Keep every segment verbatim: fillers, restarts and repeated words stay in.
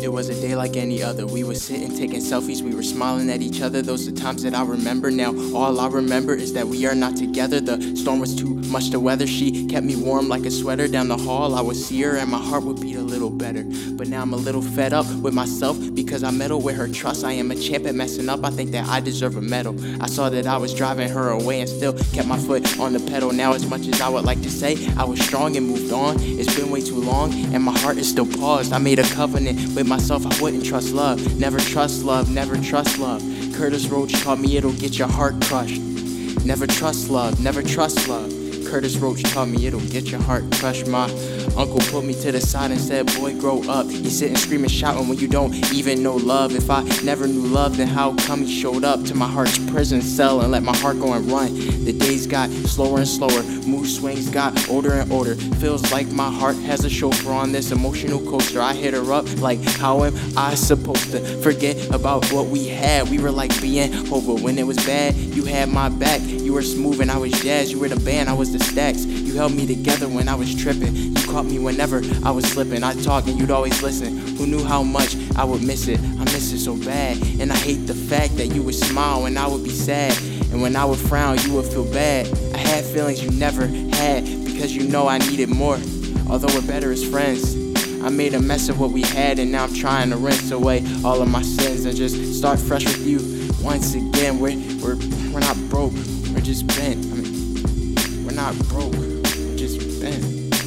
It was a day like any other. We were sitting, taking selfies. We were smiling at each other. Those are times that I remember. Now all I remember is that we are not together. The storm was too much to weather. She kept me warm like a sweater. Down the hall I would see her and my heart would beat a little better. But now I'm a little fed up with myself because I meddle with her trust. I am a champ at messing up. I think that I deserve a medal. I saw that I was driving her away and still kept my foot on the pedal. Now as much as I would like to say I was strong and moved on, it's been way too long and my heart is still paused. I made a covenant with myself, I wouldn't trust love. Never trust love, never trust love. Curtis Roach taught me it'll get your heart crushed. Never trust love, never trust love. Curtis Roach taught me it'll get your heart crushed. My uncle put me to the side and said, boy, grow up. You sitting screaming, shouting when you don't even know love. If I never knew love, then how come he showed up to my heart's prison cell and let my heart go and run? The days got slower and slower, mood swings got older and older. Feels like my heart has a chauffeur on this emotional coaster. I hit her up like, how am I supposed to forget about what we had? We were like being over when it was bad. You had my back, you were smooth and I was jazz. You were the band, I was the stacks. You held me together when I was tripping. You caught me whenever I was slipping. I talk and you'd always listen. Who knew how much I would miss it? I miss it so bad. And I hate the fact that you would smile when I would be sad. And when I would frown, you would feel bad. I had feelings you never had because you know I needed more. Although we're better as friends, I made a mess of what we had and now I'm trying to rinse away all of my sins and just start fresh with you. Once again, we're, we're, we're not broke, we're just bent. I mean, we're not broke, we're just bent.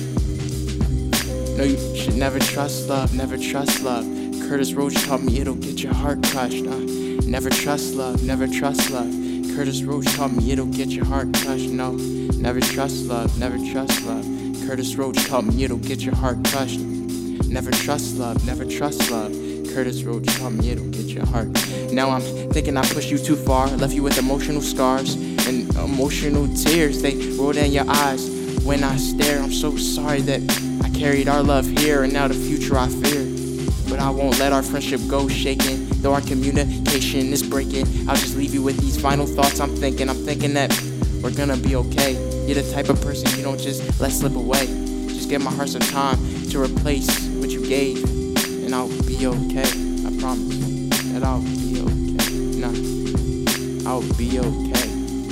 No, you should never trust love, never trust love. Curtis Roach taught me it'll get your heart crushed. Uh, never trust love, never trust love. Curtis Roach taught me it'll get your heart crushed. No, never trust love, never trust love. Curtis Roach taught me it'll get your heart crushed. Never trust love, never trust love. Curtis Roach taught me it'll get your heart. Now I'm thinking I pushed you too far, left you with emotional scars and emotional tears. They roll down your eyes when I stare. I'm so sorry that I carried our love here and now the future I fear. But I won't let our friendship go shaking. Though our communication is breaking, I'll just leave you with these final thoughts I'm thinking. I'm thinking that we're gonna be okay. You're the type of person you don't just let slip away. Just give my heart some time to replace what you gave, and I'll be okay. I promise that I'll be okay. Nah, I'll be okay.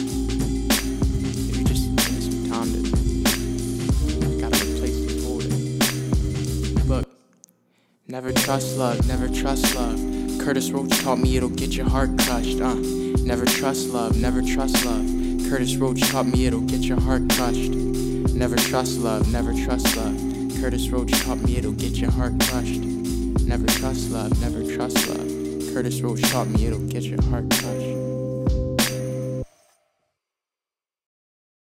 If you just give me some time to, gotta replace this whole thing. Look. Never trust love, never trust love. Curtis Roach taught me it'll get your heart crushed. Uh, never trust love, never trust love. Curtis Roach taught me it'll get your heart crushed. Never trust love, never trust love. Curtis Roach taught me it'll get your heart crushed. Never trust love, never trust love. Curtis Roach taught me it'll get your heart crushed.